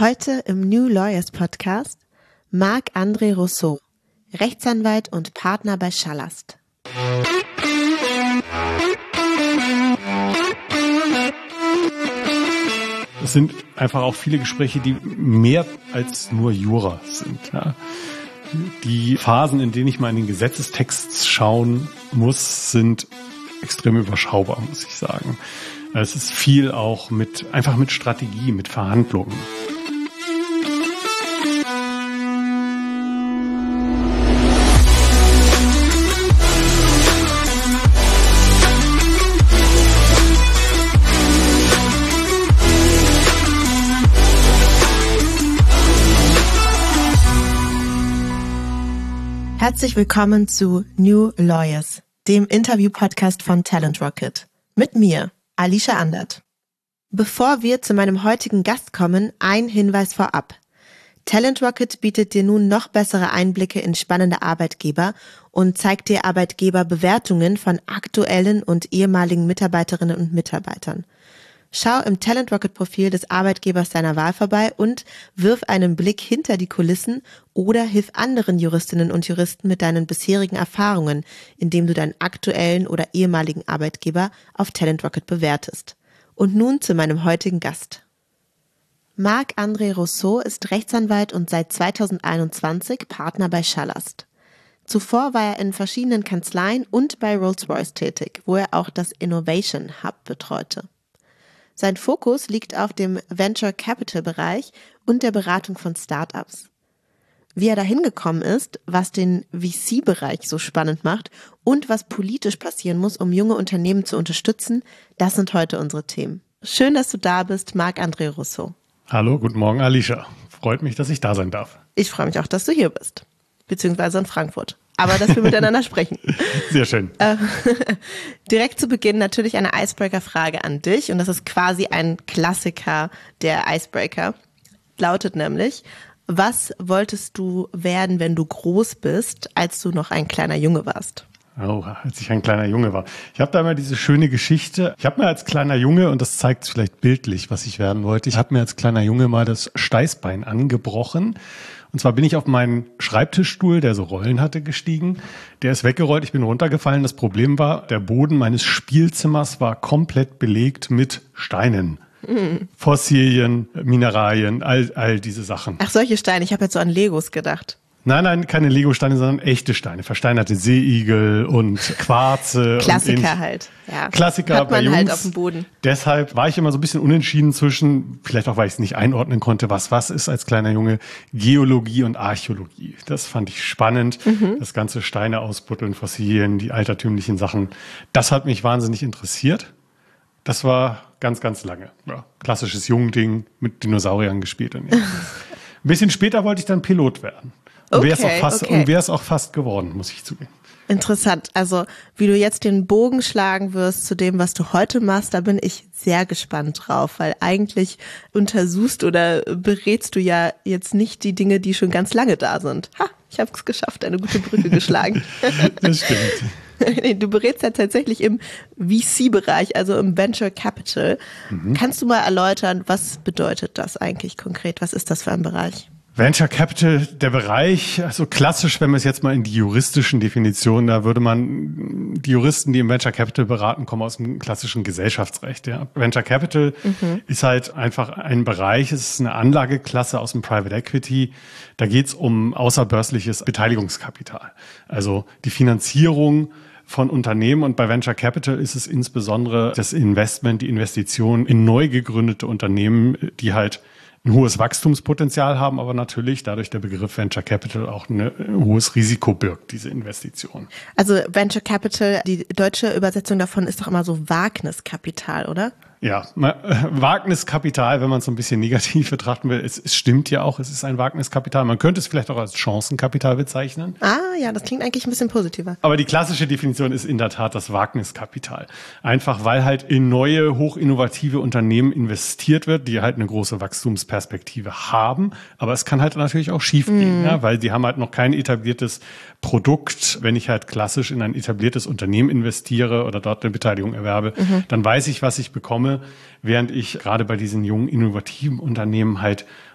Heute im New Lawyers Podcast Marc-André Rousseau, Rechtsanwalt und Partner bei Schallast. Es sind einfach auch viele Gespräche, die mehr als nur Jura sind. Ja. Die Phasen, in denen ich mal in den Gesetzestext schauen muss, sind extrem überschaubar, muss ich sagen. Es ist viel auch mit Strategie, mit Verhandlungen. Herzlich willkommen zu New Lawyers, dem Interview-Podcast von Talent Rocket. Mit mir, Alicia Andert. Bevor wir zu meinem heutigen Gast kommen, ein Hinweis vorab. Talent Rocket bietet dir nun noch bessere Einblicke in spannende Arbeitgeber und zeigt dir Arbeitgeberbewertungen von aktuellen und ehemaligen Mitarbeiterinnen und Mitarbeitern. Schau im Talent Rocket Profil des Arbeitgebers deiner Wahl vorbei und wirf einen Blick hinter die Kulissen oder hilf anderen Juristinnen und Juristen mit deinen bisherigen Erfahrungen, indem du deinen aktuellen oder ehemaligen Arbeitgeber auf Talent Rocket bewertest. Und nun zu meinem heutigen Gast. Marc-André Rousseau ist Rechtsanwalt und seit 2021 Partner bei Schallast. Zuvor war er in verschiedenen Kanzleien und bei Rolls-Royce tätig, wo er auch das Innovation Hub betreute. Sein Fokus liegt auf dem Venture Capital Bereich und der Beratung von Startups. Wie er dahin gekommen ist, was den VC-Bereich so spannend macht und was politisch passieren muss, um junge Unternehmen zu unterstützen, das sind heute unsere Themen. Schön, dass du da bist, Marc-André Rousseau. Hallo, guten Morgen, Alicia. Freut mich, dass ich da sein darf. Ich freue mich auch, dass du hier bist, beziehungsweise in Frankfurt. Aber dass wir miteinander sprechen. Sehr schön. Direkt zu Beginn natürlich eine Icebreaker-Frage an dich. Und das ist quasi ein Klassiker der Icebreaker. Lautet nämlich, was wolltest du werden, wenn du groß bist, als du noch ein kleiner Junge warst? Oh, als ich ein kleiner Junge war. Ich habe da immer diese schöne Geschichte. Ich habe mir als kleiner Junge, und das zeigt vielleicht bildlich, was ich werden wollte, ich habe mir als kleiner Junge mal das Steißbein angebrochen. Und zwar bin ich auf meinen Schreibtischstuhl, der so Rollen hatte, gestiegen. Der ist weggerollt, ich bin runtergefallen. Das Problem war, der Boden meines Spielzimmers war komplett belegt mit Steinen. Fossilien, Mineralien, all diese Sachen. Ach, solche Steine. Ich habe jetzt so an Legos gedacht. Nein, keine Lego-Steine, sondern echte Steine. Versteinerte Seeigel und Quarze. Klassiker halt. Ja. Klassiker hat man bei Jungs. Halt auf dem Boden. Deshalb war ich immer so ein bisschen unentschieden zwischen, vielleicht auch, weil ich es nicht einordnen konnte, was ist als kleiner Junge, Geologie und Archäologie. Das fand ich spannend. Das ganze Steine ausbuddeln, Fossilien, die altertümlichen Sachen. Das hat mich wahnsinnig interessiert. Das war ganz, ganz lange. Ja, klassisches Jungding mit Dinosauriern gespielt. Ein bisschen später wollte ich dann Pilot werden. Und wäre es auch fast geworden, muss ich zugeben. Interessant. Also wie du jetzt den Bogen schlagen wirst zu dem, was du heute machst, da bin ich sehr gespannt drauf, weil eigentlich untersuchst oder berätst du ja jetzt nicht die Dinge, die schon ganz lange da sind. Ha, ich habe es geschafft, eine gute Brücke geschlagen. Das stimmt. Du berätst ja tatsächlich im VC-Bereich, also im Venture Capital. Kannst du mal erläutern, was bedeutet das eigentlich konkret? Was ist das für ein Bereich? Venture Capital, der Bereich, also klassisch, wenn wir es jetzt mal in die juristischen Definitionen, da würde man, die Juristen, die im Venture Capital beraten, kommen aus dem klassischen Gesellschaftsrecht. Ja. Venture Capital ist halt einfach ein Bereich, es ist eine Anlageklasse aus dem Private Equity. Da geht es um außerbörsliches Beteiligungskapital, also die Finanzierung von Unternehmen. Und bei Venture Capital ist es insbesondere das Investment, die Investition in neu gegründete Unternehmen, die halt ein hohes Wachstumspotenzial haben, aber natürlich dadurch der Begriff Venture Capital auch ein hohes Risiko birgt, diese Investition. Also Venture Capital, die deutsche Übersetzung davon ist doch immer so Wagniskapital, oder? Ja, Wagniskapital, wenn man es so ein bisschen negativ betrachten will, es stimmt ja auch, es ist ein Wagniskapital. Man könnte es vielleicht auch als Chancenkapital bezeichnen. Ah ja, das klingt eigentlich ein bisschen positiver. Aber die klassische Definition ist in der Tat das Wagniskapital. Einfach weil halt in neue, hochinnovative Unternehmen investiert wird, die halt eine große Wachstumsperspektive haben. Aber es kann halt natürlich auch schief gehen, ja, weil die haben halt noch kein etabliertes Produkt. Wenn ich halt klassisch in ein etabliertes Unternehmen investiere oder dort eine Beteiligung erwerbe, dann weiß ich, was ich bekomme, während ich gerade bei diesen jungen, innovativen Unternehmen halt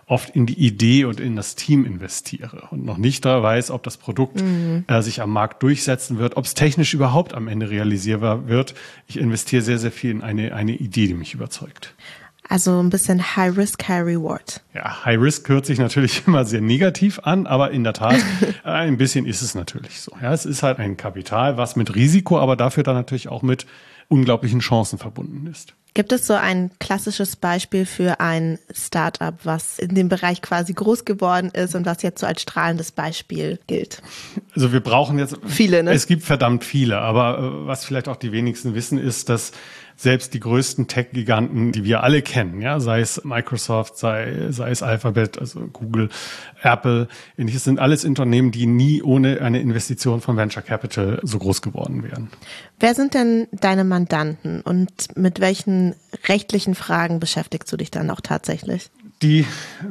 oft in die Idee und in das Team investiere und noch nicht da weiß, ob das Produkt sich am Markt durchsetzen wird, ob es technisch überhaupt am Ende realisierbar wird. Ich investiere sehr, sehr viel in eine Idee, die mich überzeugt. Also ein bisschen High Risk, High Reward. Ja, High Risk hört sich natürlich immer sehr negativ an, aber in der Tat, ein bisschen ist es natürlich so. Ja, es ist halt ein Kapital, was mit Risiko, aber dafür dann natürlich auch mit unglaublichen Chancen verbunden ist. Gibt es so ein klassisches Beispiel für ein Startup, was in dem Bereich quasi groß geworden ist und was jetzt so als strahlendes Beispiel gilt? Also wir brauchen jetzt viele, ne? Es gibt verdammt viele, aber was vielleicht auch die wenigsten wissen, ist, dass selbst die größten Tech-Giganten, die wir alle kennen, ja, sei es Microsoft, sei es Alphabet, also Google, Apple, ähnliches, sind alles Unternehmen, die nie ohne eine Investition von Venture Capital so groß geworden wären. Wer sind denn deine Mandanten und mit welchen rechtlichen Fragen beschäftigst du dich dann auch tatsächlich? Die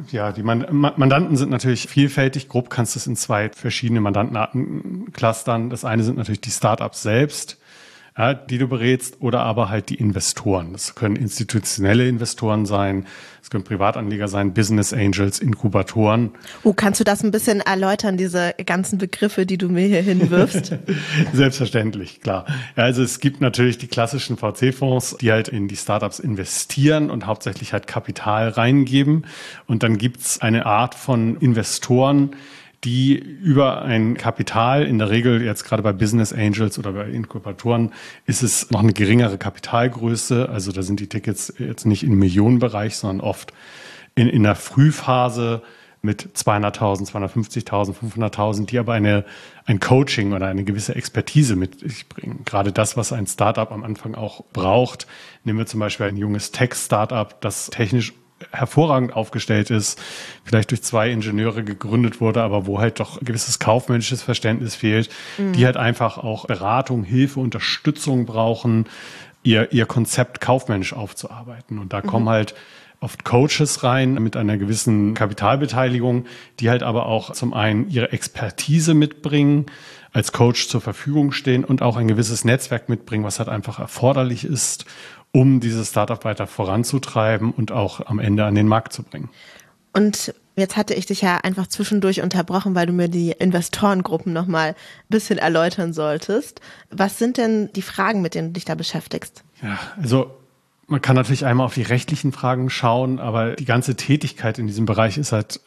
Mandanten sind natürlich vielfältig. Grob kannst du es in 2 verschiedene Mandantenarten clustern. Das eine sind natürlich die Startups selbst, ja, die du berätst, oder aber halt die Investoren. Das können institutionelle Investoren sein, es können Privatanleger sein, Business Angels, Inkubatoren. Kannst du das ein bisschen erläutern, diese ganzen Begriffe, die du mir hier hinwirfst? Selbstverständlich, klar. Ja, also es gibt natürlich die klassischen VC-Fonds, die halt in die Startups investieren und hauptsächlich halt Kapital reingeben. Und dann gibt's eine Art von Investoren, die über ein Kapital, in der Regel jetzt gerade bei Business Angels oder bei Inkubatoren, ist es noch eine geringere Kapitalgröße. Also da sind die Tickets jetzt nicht im Millionenbereich, sondern oft in der Frühphase mit 200.000, 250.000, 500.000, die aber ein Coaching oder eine gewisse Expertise mit sich bringen. Gerade das, was ein Startup am Anfang auch braucht. Nehmen wir zum Beispiel ein junges Tech-Startup, das technisch hervorragend aufgestellt ist, vielleicht durch 2 Ingenieure gegründet wurde, aber wo halt doch ein gewisses kaufmännisches Verständnis fehlt, die halt einfach auch Beratung, Hilfe, Unterstützung brauchen, ihr Konzept kaufmännisch aufzuarbeiten. Und da kommen halt oft Coaches rein mit einer gewissen Kapitalbeteiligung, die halt aber auch zum einen ihre Expertise mitbringen, als Coach zur Verfügung stehen und auch ein gewisses Netzwerk mitbringen, was halt einfach erforderlich ist, um dieses Startup weiter voranzutreiben und auch am Ende an den Markt zu bringen. Und jetzt hatte ich dich ja einfach zwischendurch unterbrochen, weil du mir die Investorengruppen nochmal ein bisschen erläutern solltest. Was sind denn die Fragen, mit denen du dich da beschäftigst? Ja, also man kann natürlich einmal auf die rechtlichen Fragen schauen, aber die ganze Tätigkeit in diesem Bereich ist halt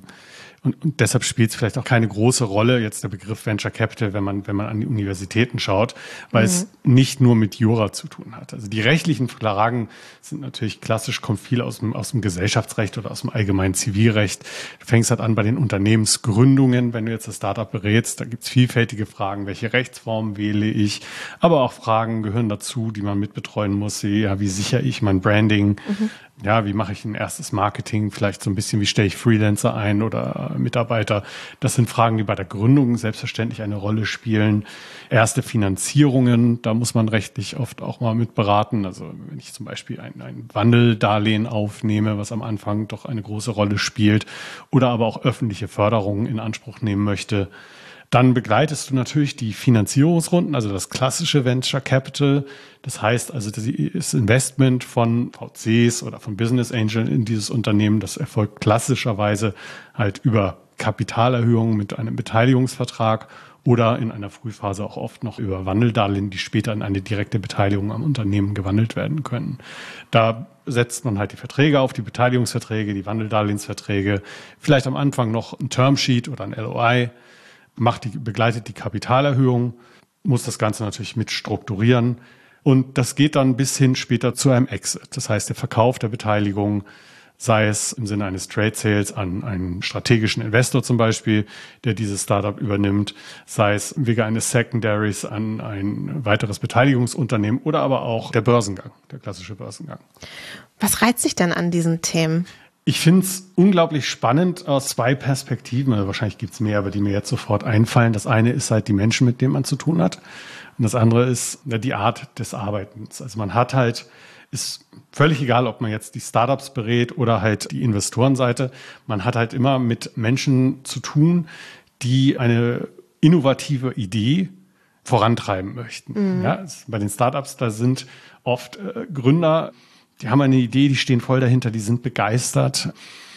und deshalb spielt es vielleicht auch keine große Rolle, jetzt der Begriff Venture Capital, wenn man an die Universitäten schaut, weil es nicht nur mit Jura zu tun hat. Also die rechtlichen Fragen sind natürlich klassisch, kommt viel aus dem Gesellschaftsrecht oder aus dem allgemeinen Zivilrecht. Du fängst halt an bei den Unternehmensgründungen, wenn du jetzt das Startup berätst, da gibt's vielfältige Fragen, welche Rechtsform wähle ich, aber auch Fragen gehören dazu, die man mitbetreuen muss. Ja, wie sichere ich mein Branding? Ja, wie mache ich ein erstes Marketing? Vielleicht so ein bisschen, wie stelle ich Freelancer ein oder Mitarbeiter? Das sind Fragen, die bei der Gründung selbstverständlich eine Rolle spielen. Erste Finanzierungen, da muss man rechtlich oft auch mal mit beraten. Also wenn ich zum Beispiel ein Wandeldarlehen aufnehme, was am Anfang doch eine große Rolle spielt, oder aber auch öffentliche Förderungen in Anspruch nehmen möchte. Dann begleitest du natürlich die Finanzierungsrunden, also das klassische Venture Capital. Das heißt also, das Investment von VCs oder von Business Angels in dieses Unternehmen, das erfolgt klassischerweise halt über Kapitalerhöhungen mit einem Beteiligungsvertrag oder in einer Frühphase auch oft noch über Wandeldarlehen, die später in eine direkte Beteiligung am Unternehmen gewandelt werden können. Da setzt man halt die Verträge auf, die Beteiligungsverträge, die Wandeldarlehensverträge, vielleicht am Anfang noch ein Termsheet oder ein LOI, begleitet die Kapitalerhöhung, muss das Ganze natürlich mit strukturieren. Und das geht dann bis hin später zu einem Exit. Das heißt, der Verkauf der Beteiligung, sei es im Sinne eines Trade Sales an einen strategischen Investor zum Beispiel, der dieses Startup übernimmt, sei es wegen eines Secondaries an ein weiteres Beteiligungsunternehmen oder aber auch der Börsengang, der klassische Börsengang. Was reizt dich denn an diesen Themen? Ich finde es unglaublich spannend aus 2 Perspektiven. Also wahrscheinlich gibt es mehr, aber die mir jetzt sofort einfallen. Das eine ist halt die Menschen, mit denen man zu tun hat. Und das andere ist die Art des Arbeitens. Also man hat halt, ist völlig egal, ob man jetzt die Startups berät oder halt die Investorenseite. Man hat halt immer mit Menschen zu tun, die eine innovative Idee vorantreiben möchten. Ja, bei den Startups, da sind oft Gründer, die haben eine Idee, die stehen voll dahinter, die sind begeistert.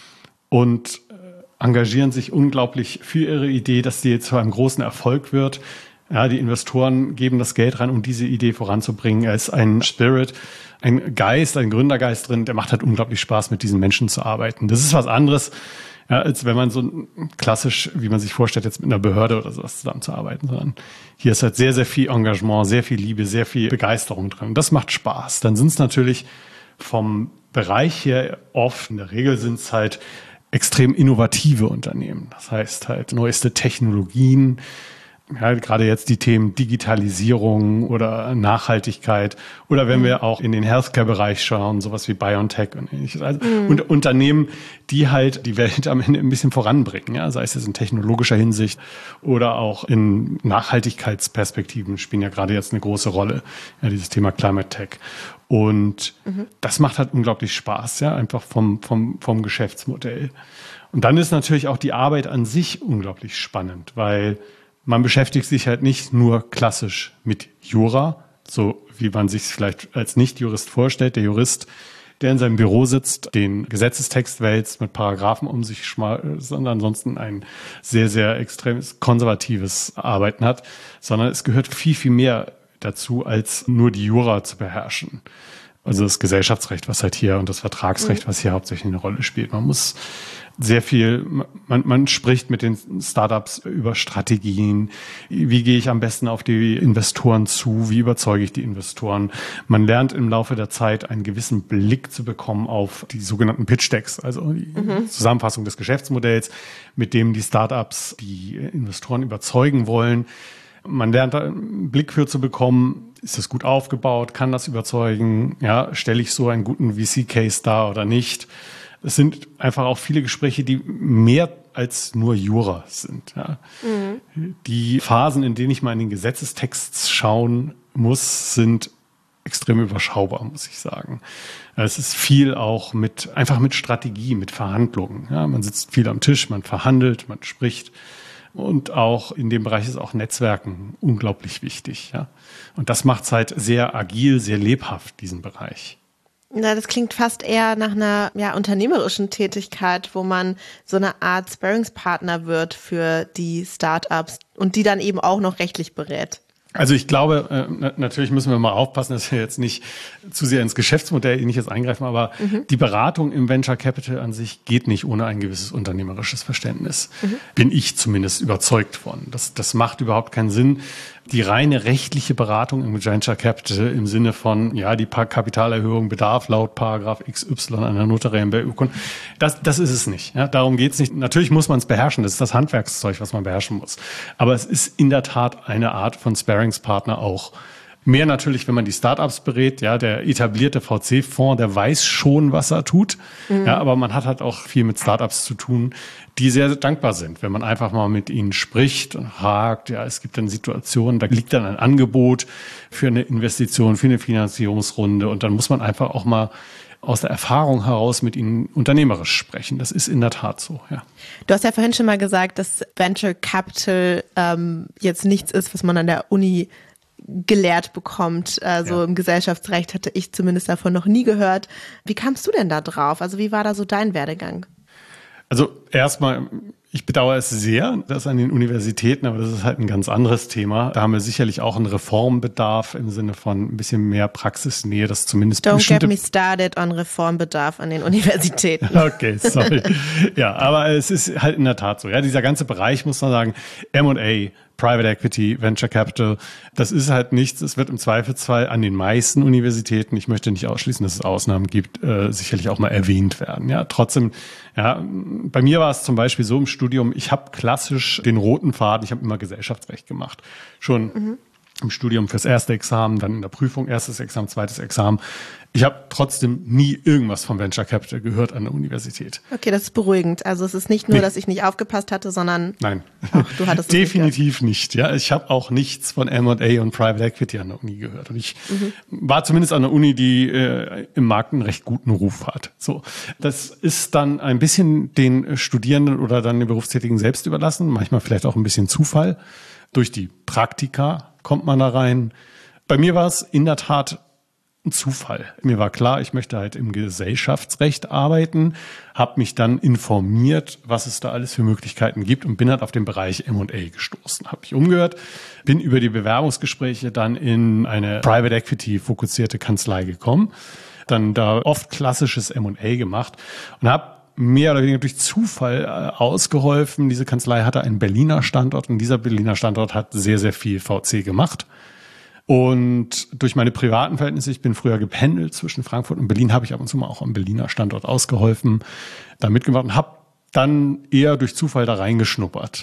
und engagieren sich unglaublich für ihre Idee, dass die zu einem großen Erfolg wird. Ja, die Investoren geben das Geld rein, um diese Idee voranzubringen. Er ist ein Spirit, ein Geist, ein Gründergeist drin. Der macht halt unglaublich Spaß, mit diesen Menschen zu arbeiten. Das ist was anderes, ja, als wenn man so klassisch, wie man sich vorstellt, jetzt mit einer Behörde oder sowas zusammenzuarbeiten, sondern hier ist halt sehr, sehr viel Engagement, sehr viel Liebe, sehr viel Begeisterung drin. Das macht Spaß. Dann sind es natürlich vom Bereich her oft, in der Regel sind es halt extrem innovative Unternehmen. Das heißt halt neueste Technologien, ja, gerade jetzt die Themen Digitalisierung oder Nachhaltigkeit oder wenn wir auch in den Healthcare-Bereich schauen, sowas wie BioNTech und ähnliches. Also, und Unternehmen, die halt die Welt am Ende ein bisschen voranbringen, ja, sei es jetzt in technologischer Hinsicht oder auch in Nachhaltigkeitsperspektiven spielen ja gerade jetzt eine große Rolle, ja, dieses Thema Climate Tech. Und das macht halt unglaublich Spaß, ja, einfach vom Geschäftsmodell. Und dann ist natürlich auch die Arbeit an sich unglaublich spannend, weil man beschäftigt sich halt nicht nur klassisch mit Jura, so wie man sich es vielleicht als Nicht-Jurist vorstellt. Der Jurist, der in seinem Büro sitzt, den Gesetzestext wälzt, mit Paragraphen um sich schmeißt, sondern ansonsten ein sehr, sehr extremes konservatives Arbeiten hat, sondern es gehört viel, viel mehr dazu, als nur die Jura zu beherrschen. Also das Gesellschaftsrecht, was halt hier und das Vertragsrecht, was hier hauptsächlich eine Rolle spielt. Man muss sehr viel, man spricht mit den Startups über Strategien. Wie gehe ich am besten auf die Investoren zu? Wie überzeuge ich die Investoren? Man lernt im Laufe der Zeit einen gewissen Blick zu bekommen auf die sogenannten Pitch Decks, also die Zusammenfassung des Geschäftsmodells, mit dem die Startups die Investoren überzeugen wollen. Man lernt da einen Blick für zu bekommen, ist das gut aufgebaut, kann das überzeugen, ja, stelle ich so einen guten VC-Case dar oder nicht. Es sind einfach auch viele Gespräche, die mehr als nur Jura sind. Ja. Die Phasen, in denen ich mal in den Gesetzestext schauen muss, sind extrem überschaubar, muss ich sagen. Es ist viel auch einfach mit Strategie, mit Verhandlungen. Ja. Man sitzt viel am Tisch, man verhandelt, man spricht. Und auch in dem Bereich ist auch Netzwerken unglaublich wichtig. Ja. Und das macht es halt sehr agil, sehr lebhaft, diesen Bereich. Na, das klingt fast eher nach einer unternehmerischen Tätigkeit, wo man so eine Art Sparringspartner wird für die Startups und die dann eben auch noch rechtlich berät. Also ich glaube, natürlich müssen wir mal aufpassen, dass wir jetzt nicht zu sehr ins Geschäftsmodell nicht jetzt eingreifen, aber die Beratung im Venture Capital an sich geht nicht ohne ein gewisses unternehmerisches Verständnis. Bin ich zumindest überzeugt von. Das macht überhaupt keinen Sinn. Die reine rechtliche Beratung im Venture Capital im Sinne von, ja, die Kapitalerhöhung bedarf laut Paragraph XY einer notariellen Beurkundung, das ist es nicht. Ja, darum geht's nicht. Natürlich muss man es beherrschen. Das ist das Handwerkszeug, was man beherrschen muss. Aber es ist in der Tat eine Art von Sparringspartner auch. Mehr natürlich, wenn man die Startups berät. Ja, der etablierte VC-Fonds, der weiß schon, was er tut. Ja, aber man hat halt auch viel mit Startups zu tun, die sehr dankbar sind, wenn man einfach mal mit ihnen spricht und fragt. Ja, es gibt dann Situationen, da liegt dann ein Angebot für eine Investition, für eine Finanzierungsrunde. Und dann muss man einfach auch mal aus der Erfahrung heraus mit ihnen unternehmerisch sprechen. Das ist in der Tat so, ja. Du hast ja vorhin schon mal gesagt, dass Venture Capital jetzt nichts ist, was man an der Uni gelehrt bekommt. Also im Gesellschaftsrecht hatte ich zumindest davon noch nie gehört. Wie kamst du denn da drauf? Also wie war da so dein Werdegang? Also erstmal, ich bedauere es sehr, dass an den Universitäten, aber das ist halt ein ganz anderes Thema. Da haben wir sicherlich auch einen Reformbedarf im Sinne von ein bisschen mehr Praxisnähe, dass zumindest Don't get me started on Reformbedarf an den Universitäten. Okay, sorry. Ja, aber es ist halt in der Tat so. Ja, dieser ganze Bereich, muss man sagen, M&A, Private Equity, Venture Capital, das ist halt nichts. Es wird im Zweifelsfall an den meisten Universitäten, ich möchte nicht ausschließen, dass es Ausnahmen gibt, sicherlich auch mal erwähnt werden. Ja, trotzdem, ja, bei mir war es zum Beispiel so im Studium, ich habe klassisch den roten Faden, ich habe immer Gesellschaftsrecht gemacht. Schon im Studium fürs erste Examen, dann in der Prüfung, erstes Examen, zweites Examen. Ich habe trotzdem nie irgendwas vom Venture Capital gehört an der Universität. Okay, das ist beruhigend. Also es ist nicht nur, dass ich nicht aufgepasst hatte, sondern nein, auch du hattest definitiv nicht. Ja, ich habe auch nichts von M&A und Private Equity an der Uni gehört. Und ich war zumindest an der Uni, die im Markt einen recht guten Ruf hat. So, das ist dann ein bisschen den Studierenden oder dann den Berufstätigen selbst überlassen. Manchmal vielleicht auch ein bisschen Zufall. Durch die Praktika kommt man da rein. Bei mir war es in der Tat ein Zufall. Mir war klar, ich möchte halt im Gesellschaftsrecht arbeiten, habe mich dann informiert, was es da alles für Möglichkeiten gibt und bin halt auf den Bereich M&A gestoßen. Habe mich umgehört, bin über die Bewerbungsgespräche dann in eine Private Equity fokussierte Kanzlei gekommen, dann da oft klassisches M&A gemacht und habe mehr oder weniger durch Zufall ausgeholfen. Diese Kanzlei hatte einen Berliner Standort und dieser Berliner Standort hat sehr, sehr viel VC gemacht. Und durch meine privaten Verhältnisse, ich bin früher gependelt zwischen Frankfurt und Berlin, habe ich ab und zu mal auch am Berliner Standort ausgeholfen, da mitgemacht und habe dann eher durch Zufall da reingeschnuppert.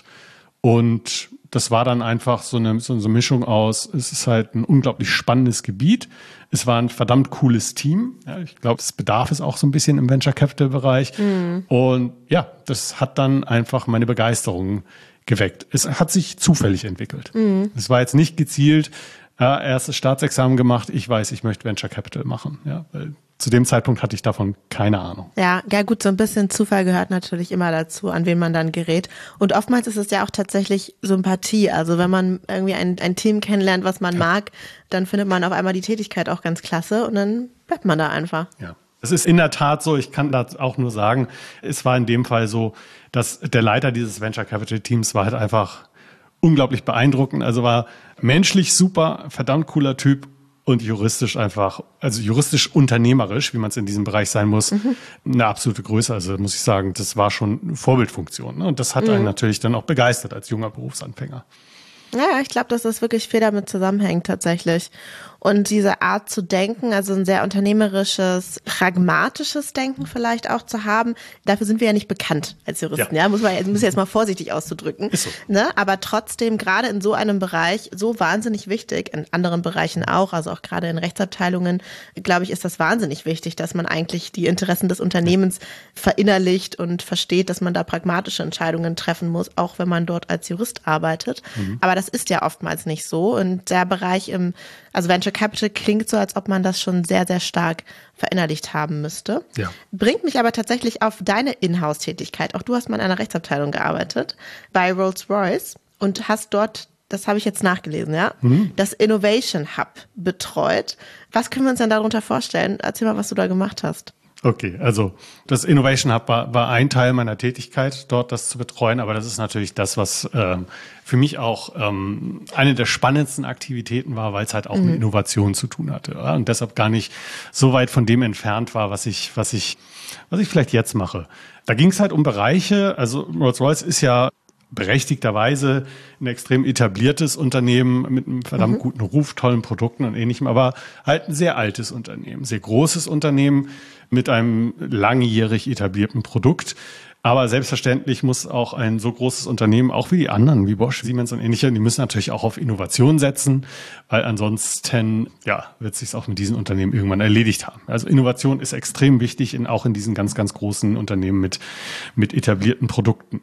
Und das war dann einfach so eine Mischung aus, es ist halt ein unglaublich spannendes Gebiet, es war ein verdammt cooles Team. Ja, ich glaube, es bedarf es auch so ein bisschen im Venture Capital Bereich. Und ja, das hat dann einfach meine Begeisterung geweckt. Es hat sich zufällig entwickelt. Es war jetzt nicht gezielt, erstes Staatsexamen gemacht, ich weiß, ich möchte Venture Capital machen. Ja, weil zu dem Zeitpunkt hatte ich davon keine Ahnung. Ja, gut, so ein bisschen Zufall gehört natürlich immer dazu, an wen man dann gerät. Und oftmals ist es ja auch tatsächlich Sympathie. Also wenn man irgendwie ein Team kennenlernt, was man mag, dann findet man auf einmal die Tätigkeit auch ganz klasse und dann bleibt man da einfach. Ja. Es ist in der Tat so, ich kann das auch nur sagen, es war in dem Fall so, dass der Leiter dieses Venture Capital Teams war halt einfach unglaublich beeindruckend. Also war menschlich super, verdammt cooler Typ und juristisch einfach, also juristisch unternehmerisch, wie man es in diesem Bereich sein muss, eine absolute Größe. Also muss ich sagen, das war schon eine Vorbildfunktion. Ne? Und das hat einen natürlich dann auch begeistert als junger Berufsanfänger. Ja, ich glaube, dass das wirklich viel damit zusammenhängt tatsächlich. Und diese Art zu denken, also ein sehr unternehmerisches, pragmatisches Denken vielleicht auch zu haben, dafür sind wir ja nicht bekannt als Juristen. Ja, muss jetzt mal vorsichtig auszudrücken. Ist so. Ne? Aber trotzdem, gerade in so einem Bereich, so wahnsinnig wichtig, in anderen Bereichen auch, also auch gerade in Rechtsabteilungen, glaube ich, ist das wahnsinnig wichtig, dass man eigentlich die Interessen des Unternehmens verinnerlicht und versteht, dass man da pragmatische Entscheidungen treffen muss, auch wenn man dort als Jurist arbeitet. Aber das ist ja oftmals nicht so. Und der Bereich also Venture Capital klingt so, als ob man das schon sehr, sehr stark verinnerlicht haben müsste. Ja. Bringt mich aber tatsächlich auf deine Inhouse-Tätigkeit. Auch du hast mal in einer Rechtsabteilung gearbeitet, bei Rolls-Royce und hast dort, das habe ich jetzt nachgelesen, ja, das Innovation Hub betreut. Was können wir uns denn darunter vorstellen? Erzähl mal, was du da gemacht hast. Okay, also das Innovation Hub war ein Teil meiner Tätigkeit, dort das zu betreuen, aber das ist natürlich das, was für mich auch eine der spannendsten Aktivitäten war, weil es halt auch mit Innovation zu tun hatte, ja? Und deshalb gar nicht so weit von dem entfernt war, was ich vielleicht jetzt mache. Da ging es halt um Bereiche, also Rolls-Royce ist ja berechtigterweise ein extrem etabliertes Unternehmen mit einem verdammt guten Ruf, tollen Produkten und Ähnlichem, aber halt ein sehr altes Unternehmen, sehr großes Unternehmen mit einem langjährig etablierten Produkt. Aber selbstverständlich muss auch ein so großes Unternehmen, auch wie die anderen, wie Bosch, Siemens und Ähnliche, die müssen natürlich auch auf Innovation setzen, weil ansonsten wird es sich auch mit diesen Unternehmen irgendwann erledigt haben. Also Innovation ist extrem wichtig, auch in diesen ganz, ganz großen Unternehmen mit etablierten Produkten.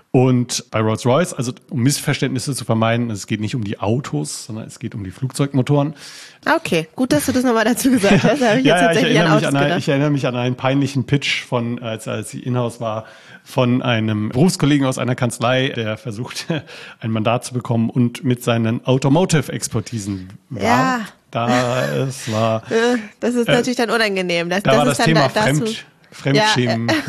Und bei Rolls-Royce, also um Missverständnisse zu vermeiden, es geht nicht um die Autos, sondern es geht um die Flugzeugmotoren. Okay, gut, dass du das nochmal dazu gesagt hast. Da habe ich jetzt tatsächlich an Autos gedacht. Ich erinnere mich an einen peinlichen Pitch als ich in-house war, von einem Berufskollegen aus einer Kanzlei, der versuchte, ein Mandat zu bekommen und mit seinen Automotive-Expertisen war. Ja. Das ist natürlich dann unangenehm. Da war das Thema Fremdschämen. Ja.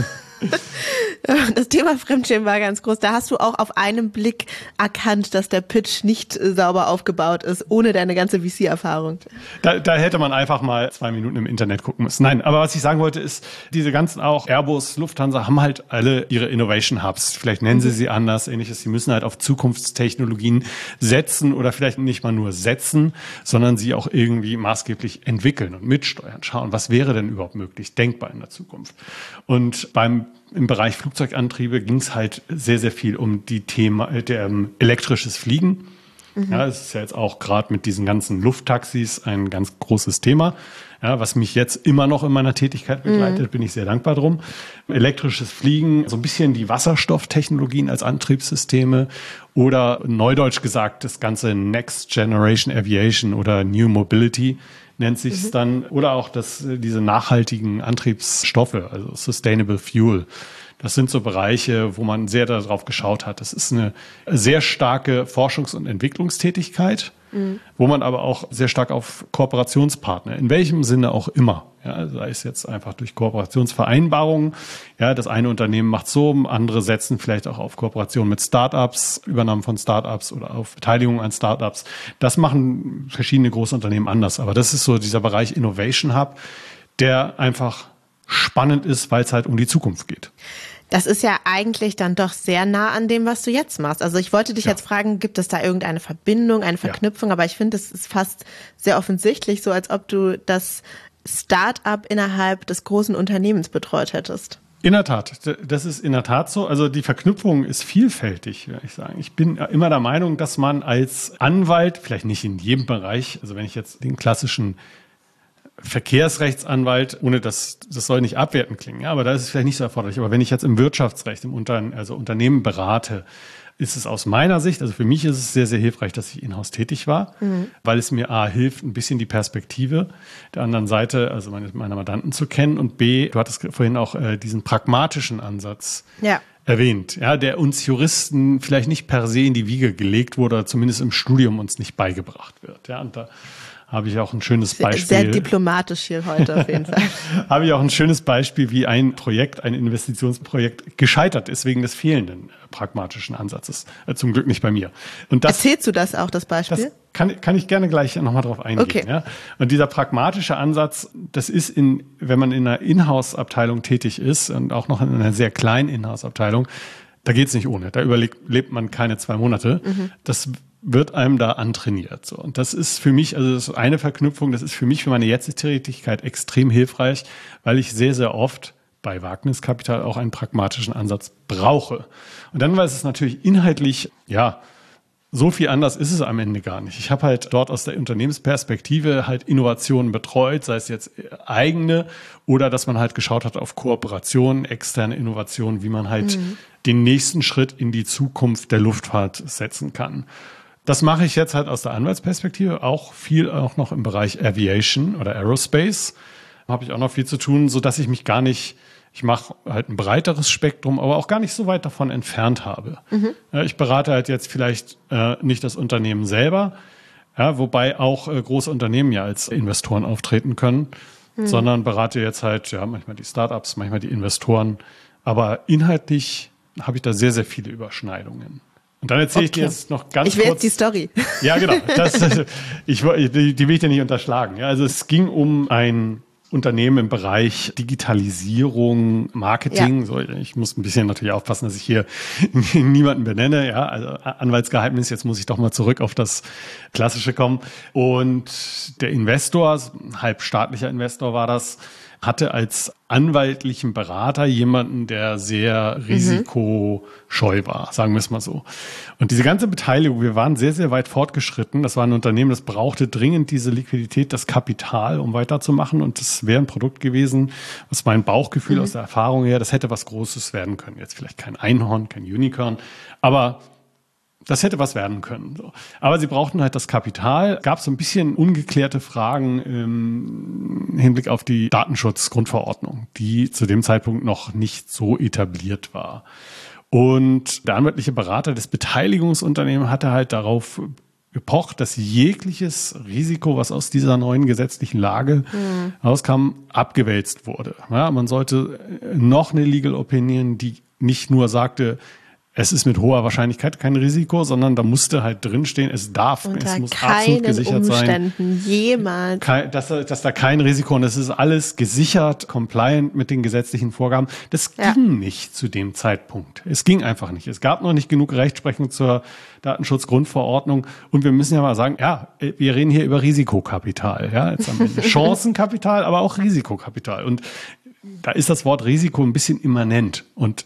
Das Thema Fremdschämen war ganz groß. Da hast du auch auf einen Blick erkannt, dass der Pitch nicht sauber aufgebaut ist, ohne deine ganze VC-Erfahrung. Da hätte man einfach mal 2 Minuten im Internet gucken müssen. Nein, aber was ich sagen wollte ist, diese ganzen auch Airbus, Lufthansa haben halt alle ihre Innovation Hubs. Vielleicht nennen sie anders, Ähnliches. Sie müssen halt auf Zukunftstechnologien setzen oder vielleicht nicht mal nur setzen, sondern sie auch irgendwie maßgeblich entwickeln und mitsteuern. Schauen, was wäre denn überhaupt möglich, denkbar in der Zukunft. Und im Bereich Flugzeugantriebe ging es halt sehr, sehr viel um die Thema elektrisches Fliegen. Ja, es ist ja jetzt auch gerade mit diesen ganzen Lufttaxis ein ganz großes Thema. Ja, was mich jetzt immer noch in meiner Tätigkeit begleitet, bin ich sehr dankbar drum. Elektrisches Fliegen, so ein bisschen die Wasserstofftechnologien als Antriebssysteme oder neudeutsch gesagt das ganze Next Generation Aviation oder New Mobility nennt sich es dann, oder auch diese nachhaltigen Antriebsstoffe, also Sustainable Fuel. Das sind so Bereiche, wo man sehr darauf geschaut hat. Das ist eine sehr starke Forschungs- und Entwicklungstätigkeit. wo man aber auch sehr stark auf Kooperationspartner, in welchem Sinne auch immer, ja, sei es jetzt einfach durch Kooperationsvereinbarungen, ja, das eine Unternehmen macht so, andere setzen vielleicht auch auf Kooperation mit Startups, Übernahmen von Startups oder auf Beteiligung an Startups. Das machen verschiedene große Unternehmen anders, aber das ist so dieser Bereich Innovation Hub, der einfach spannend ist, weil es halt um die Zukunft geht. Das ist ja eigentlich dann doch sehr nah an dem, was du jetzt machst. Also ich wollte dich jetzt fragen, gibt es da irgendeine Verbindung, eine Verknüpfung? Aber ich finde, es ist fast sehr offensichtlich, so als ob du das Start-up innerhalb des großen Unternehmens betreut hättest. In der Tat, das ist in der Tat so. Also die Verknüpfung ist vielfältig, würde ich sagen. Ich bin immer der Meinung, dass man als Anwalt, vielleicht nicht in jedem Bereich, also wenn ich jetzt den klassischen Verkehrsrechtsanwalt, ohne das soll nicht abwertend klingen, ja, aber da ist es vielleicht nicht so erforderlich. Aber wenn ich jetzt im Wirtschaftsrecht, also Unternehmen berate, ist es aus meiner Sicht, also für mich ist es sehr, sehr hilfreich, dass ich in-house tätig war, weil es mir A, hilft, ein bisschen die Perspektive der anderen Seite, also meiner Mandanten zu kennen, und B, du hattest vorhin auch diesen pragmatischen Ansatz erwähnt, ja, der uns Juristen vielleicht nicht per se in die Wiege gelegt wurde, oder zumindest im Studium uns nicht beigebracht wird. Ja, und da habe ich auch ein schönes Beispiel. Sehr diplomatisch hier heute auf jeden Fall. Habe ich auch ein schönes Beispiel, wie ein Investitionsprojekt gescheitert ist wegen des fehlenden pragmatischen Ansatzes. Zum Glück nicht bei mir. Und erzählst du das auch, das Beispiel? Das kann ich gerne gleich nochmal drauf eingehen. Okay. Ja? Und dieser pragmatische Ansatz, das ist wenn man in einer Inhouse-Abteilung tätig ist und auch noch in einer sehr kleinen Inhouse-Abteilung, da geht's nicht ohne. Da überlebt man keine 2 Monate. Das wird einem da antrainiert. So. Und das ist für mich, also das ist eine Verknüpfung, das ist für mich, für meine jetzige Tätigkeit extrem hilfreich, weil ich sehr, sehr oft bei Wagniskapital auch einen pragmatischen Ansatz brauche. Und dann weiß es natürlich inhaltlich, so viel anders ist es am Ende gar nicht. Ich habe halt dort aus der Unternehmensperspektive halt Innovationen betreut, sei es jetzt eigene oder dass man halt geschaut hat auf Kooperationen, externe Innovationen, wie man halt den nächsten Schritt in die Zukunft der Luftfahrt setzen kann. Das mache ich jetzt halt aus der Anwaltsperspektive, auch viel auch noch im Bereich Aviation oder Aerospace. Habe ich auch noch viel zu tun, sodass ich mich gar nicht, ich mache halt ein breiteres Spektrum, aber auch gar nicht so weit davon entfernt habe. Ja, ich berate halt jetzt vielleicht nicht das Unternehmen selber, wobei auch große Unternehmen ja als Investoren auftreten können, sondern berate jetzt halt manchmal die Startups, manchmal die Investoren. Aber inhaltlich habe ich da sehr, sehr viele Überschneidungen. Und dann erzähle ich dir jetzt noch ganz kurz. Ich will jetzt die Story. Ja, genau. Die will ich dir nicht unterschlagen. Ja, also es ging um ein Unternehmen im Bereich Digitalisierung, Marketing. Ja. So, ich muss ein bisschen natürlich aufpassen, dass ich hier niemanden benenne. Ja, also Anwaltsgeheimnis. Jetzt muss ich doch mal zurück auf das Klassische kommen. Und der Investor, halbstaatlicher Investor war das, hatte als anwaltlichen Berater jemanden, der sehr risikoscheu war, sagen wir es mal so. Und diese ganze Beteiligung, wir waren sehr, sehr weit fortgeschritten. Das war ein Unternehmen, das brauchte dringend diese Liquidität, das Kapital, um weiterzumachen. Und das wäre ein Produkt gewesen, was mein Bauchgefühl aus der Erfahrung her, das hätte was Großes werden können. Jetzt vielleicht kein Einhorn, kein Unicorn, aber das hätte was werden können. So. Aber sie brauchten halt das Kapital. Gab so ein bisschen ungeklärte Fragen im Hinblick auf die Datenschutzgrundverordnung, die zu dem Zeitpunkt noch nicht so etabliert war. Und der anwaltliche Berater des Beteiligungsunternehmens hatte halt darauf gepocht, dass jegliches Risiko, was aus dieser neuen gesetzlichen Lage rauskam, abgewälzt wurde. Ja, man sollte noch eine Legal Opinion, die nicht nur sagte, es ist mit hoher Wahrscheinlichkeit kein Risiko, sondern da musste halt drinstehen, es muss absolut gesichert sein. Jemals. Dass da kein Risiko, und es ist alles gesichert, compliant mit den gesetzlichen Vorgaben. Das ging nicht zu dem Zeitpunkt. Es ging einfach nicht. Es gab noch nicht genug Rechtsprechung zur Datenschutzgrundverordnung. Und wir müssen ja mal sagen, wir reden hier über Risikokapital. Ja, jetzt am Ende Chancenkapital, aber auch Risikokapital. Und da ist das Wort Risiko ein bisschen immanent. Und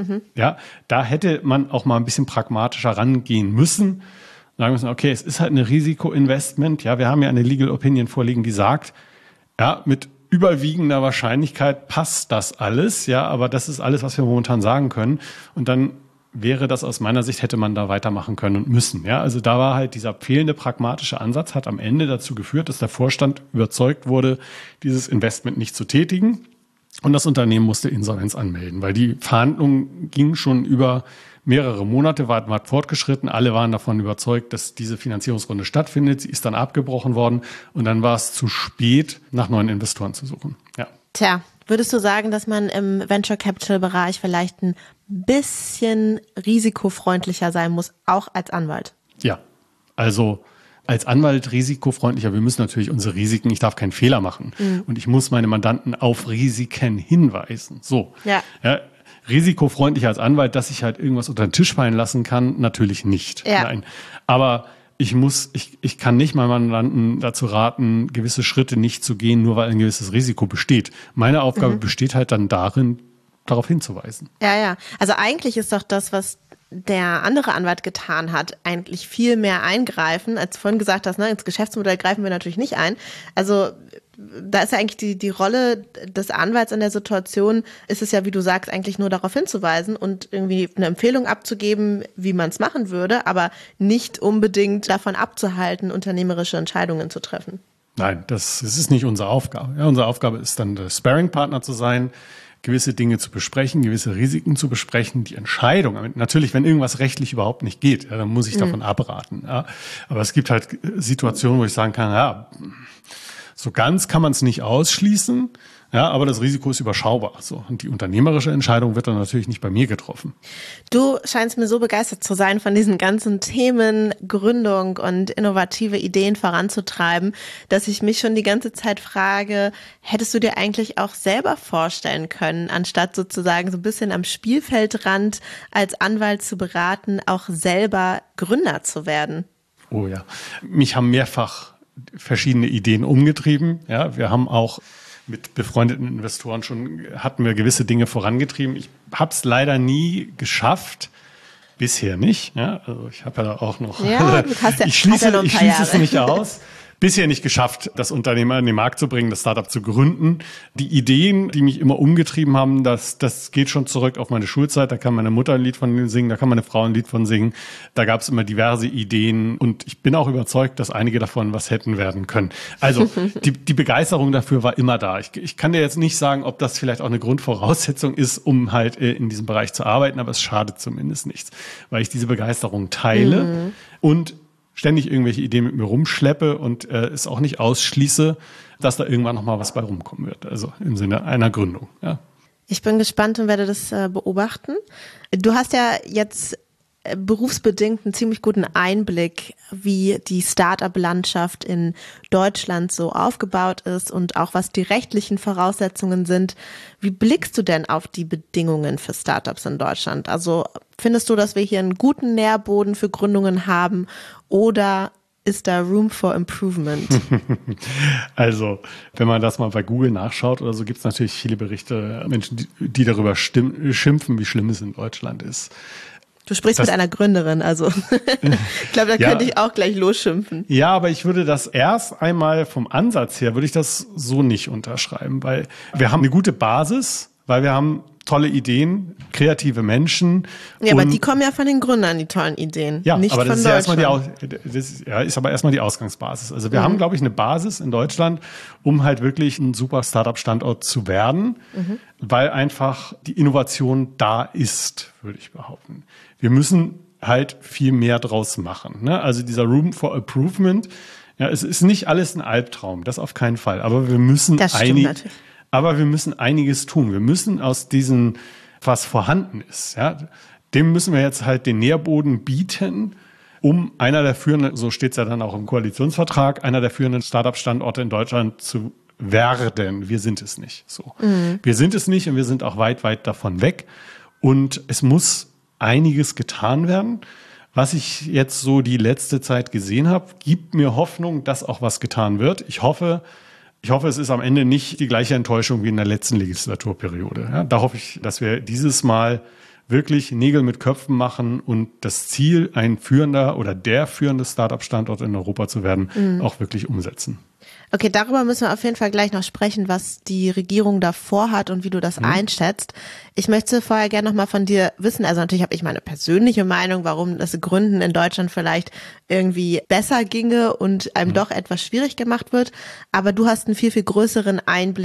da hätte man auch mal ein bisschen pragmatischer rangehen müssen. Sagen müssen, okay, es ist halt ein Risikoinvestment. Ja, wir haben ja eine Legal Opinion vorliegen, die sagt, mit überwiegender Wahrscheinlichkeit passt das alles. Ja, aber das ist alles, was wir momentan sagen können. Und dann wäre das aus meiner Sicht, hätte man da weitermachen können und müssen. Ja, also da war halt dieser fehlende pragmatische Ansatz, hat am Ende dazu geführt, dass der Vorstand überzeugt wurde, dieses Investment nicht zu tätigen. Und das Unternehmen musste Insolvenz anmelden, weil die Verhandlungen gingen schon über mehrere Monate, weit fortgeschritten. Alle waren davon überzeugt, dass diese Finanzierungsrunde stattfindet. Sie ist dann abgebrochen worden und dann war es zu spät, nach neuen Investoren zu suchen. Ja. Tja, würdest du sagen, dass man im Venture Capital Bereich vielleicht ein bisschen risikofreundlicher sein muss, auch als Anwalt? Ja, also als Anwalt risikofreundlicher. Wir müssen natürlich unsere Risiken, ich darf keinen Fehler machen. Und ich muss meine Mandanten auf Risiken hinweisen. So. Ja, risikofreundlicher als Anwalt, dass ich halt irgendwas unter den Tisch fallen lassen kann, natürlich nicht. Ja. Nein. Aber ich kann nicht meinen Mandanten dazu raten, gewisse Schritte nicht zu gehen, nur weil ein gewisses Risiko besteht. Meine Aufgabe besteht halt dann darin, darauf hinzuweisen. Ja. Also eigentlich ist doch das, was der andere Anwalt getan hat, eigentlich viel mehr eingreifen, als du vorhin gesagt hast, ins Geschäftsmodell greifen wir natürlich nicht ein. Also da ist ja eigentlich die Rolle des Anwalts in der Situation, ist es ja, wie du sagst, eigentlich nur darauf hinzuweisen und irgendwie eine Empfehlung abzugeben, wie man es machen würde, aber nicht unbedingt davon abzuhalten, unternehmerische Entscheidungen zu treffen. Nein, das ist nicht unsere Aufgabe. Ja, unsere Aufgabe ist dann, der Sparring-Partner zu sein, gewisse Dinge zu besprechen, gewisse Risiken zu besprechen, die Entscheidung. Natürlich, wenn irgendwas rechtlich überhaupt nicht geht, dann muss ich davon abraten. Ja. Aber es gibt halt Situationen, wo ich sagen kann, so ganz kann man es nicht ausschließen, aber das Risiko ist überschaubar. So. Und die unternehmerische Entscheidung wird dann natürlich nicht bei mir getroffen. Du scheinst mir so begeistert zu sein von diesen ganzen Themen, Gründung und innovative Ideen voranzutreiben, dass ich mich schon die ganze Zeit frage, hättest du dir eigentlich auch selber vorstellen können, anstatt sozusagen so ein bisschen am Spielfeldrand als Anwalt zu beraten, auch selber Gründer zu werden? Oh ja, mich haben mehrfach verschiedene Ideen umgetrieben. Ja, wir haben auch mit befreundeten Investoren hatten wir gewisse Dinge vorangetrieben. Ich habe es leider nie geschafft, bisher nicht. Ja, also ich habe ja auch noch, ich schließe es nicht aus. Bisher nicht geschafft, das Unternehmen in den Markt zu bringen, das Startup zu gründen. Die Ideen, die mich immer umgetrieben haben, das geht schon zurück auf meine Schulzeit. Da kann meine Mutter ein Lied von singen, da kann meine Frau ein Lied von singen. Da gab es immer diverse Ideen und ich bin auch überzeugt, dass einige davon was hätten werden können. Also die Begeisterung dafür war immer da. Ich kann dir jetzt nicht sagen, ob das vielleicht auch eine Grundvoraussetzung ist, um halt in diesem Bereich zu arbeiten, aber es schadet zumindest nichts, weil ich diese Begeisterung teile und ständig irgendwelche Ideen mit mir rumschleppe und es auch nicht ausschließe, dass da irgendwann nochmal was bei rumkommen wird. Also im Sinne einer Gründung. Ja. Ich bin gespannt und werde das beobachten. Du hast ja jetzt berufsbedingt einen ziemlich guten Einblick, wie die Start-up-Landschaft in Deutschland so aufgebaut ist und auch was die rechtlichen Voraussetzungen sind. Wie blickst du denn auf die Bedingungen für Startups in Deutschland? Also findest du, dass wir hier einen guten Nährboden für Gründungen haben oder ist da Room for Improvement? Also, wenn man das mal bei Google nachschaut oder so, gibt es natürlich viele Berichte, Menschen, die darüber schimpfen, wie schlimm es in Deutschland ist. Du sprichst mit einer Gründerin, also ich glaube, da könnte ich auch gleich losschimpfen. Ja, aber ich würde das erst einmal vom Ansatz her, würde ich das so nicht unterschreiben, weil wir haben eine gute Basis, weil wir haben tolle Ideen, kreative Menschen. Ja, aber die kommen ja von den Gründern, die tollen Ideen, ja, nicht aber das von ist Deutschland. Ist aber erstmal die Ausgangsbasis. Also wir haben, glaube ich, eine Basis in Deutschland, um halt wirklich ein super Startup-Standort zu werden, weil einfach die Innovation da ist, würde ich behaupten. Wir müssen halt viel mehr draus machen. Ne? Also dieser Room for Improvement, es ist nicht alles ein Albtraum, das auf keinen Fall. Aber wir müssen einiges tun. Wir müssen aus diesem, was vorhanden ist, dem müssen wir jetzt halt den Nährboden bieten, um einer der führenden, so steht es ja dann auch im Koalitionsvertrag, einer der führenden Startup-Standorte in Deutschland zu werden. Wir sind es nicht. So. Wir sind es nicht und wir sind auch weit, weit davon weg. Und es muss einiges getan werden. Was ich jetzt so die letzte Zeit gesehen habe, gibt mir Hoffnung, dass auch was getan wird. Ich hoffe, es ist am Ende nicht die gleiche Enttäuschung wie in der letzten Legislaturperiode. Ja, da hoffe ich, dass wir dieses Mal wirklich Nägel mit Köpfen machen und das Ziel, ein führender oder der führende Startup-Standort in Europa zu werden, auch wirklich umsetzen. Okay, darüber müssen wir auf jeden Fall gleich noch sprechen, was die Regierung da vorhat und wie du das einschätzt. Ich möchte vorher gerne noch mal von dir wissen, also natürlich habe ich meine persönliche Meinung, warum das Gründen in Deutschland vielleicht irgendwie besser ginge und einem doch etwas schwierig gemacht wird, aber du hast einen viel, viel größeren Einblick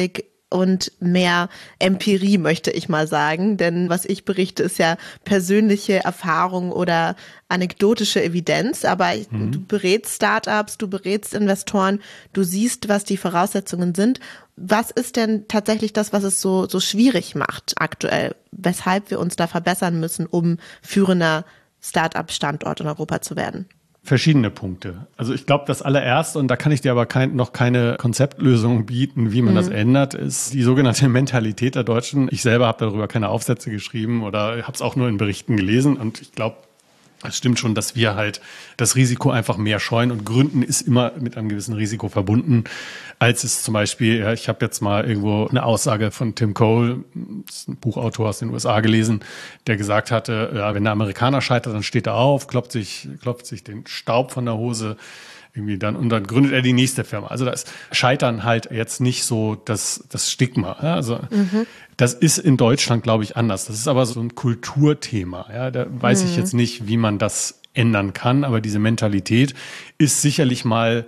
und mehr Empirie, möchte ich mal sagen. Denn was ich berichte, ist ja persönliche Erfahrung oder anekdotische Evidenz. Aber du berätst Startups, du berätst Investoren, du siehst, was die Voraussetzungen sind. Was ist denn tatsächlich das, was es so schwierig macht aktuell? Weshalb wir uns da verbessern müssen, um führender Startup-Standort in Europa zu werden? Verschiedene Punkte. Also ich glaube, das allererste, und da kann ich dir aber noch keine Konzeptlösung bieten, wie man das ändert, ist die sogenannte Mentalität der Deutschen. Ich selber habe darüber keine Aufsätze geschrieben oder habe es auch nur in Berichten gelesen. Und ich glaube, es stimmt schon, dass wir halt das Risiko einfach mehr scheuen, und Gründen ist immer mit einem gewissen Risiko verbunden, als es zum Beispiel, ja, ich habe jetzt mal irgendwo eine Aussage von Tim Cole, das ist ein Buchautor aus den USA, gelesen, der gesagt hatte, ja, wenn der Amerikaner scheitert, dann steht er auf, klopft sich den Staub von der Hose, irgendwie dann, und dann gründet er die nächste Firma. Also da ist Scheitern halt jetzt nicht so das Stigma. Ja? Also das ist in Deutschland, glaube ich, anders. Das ist aber so ein Kulturthema. Ja? Da weiß ich jetzt nicht, wie man das ändern kann, aber diese Mentalität ist sicherlich mal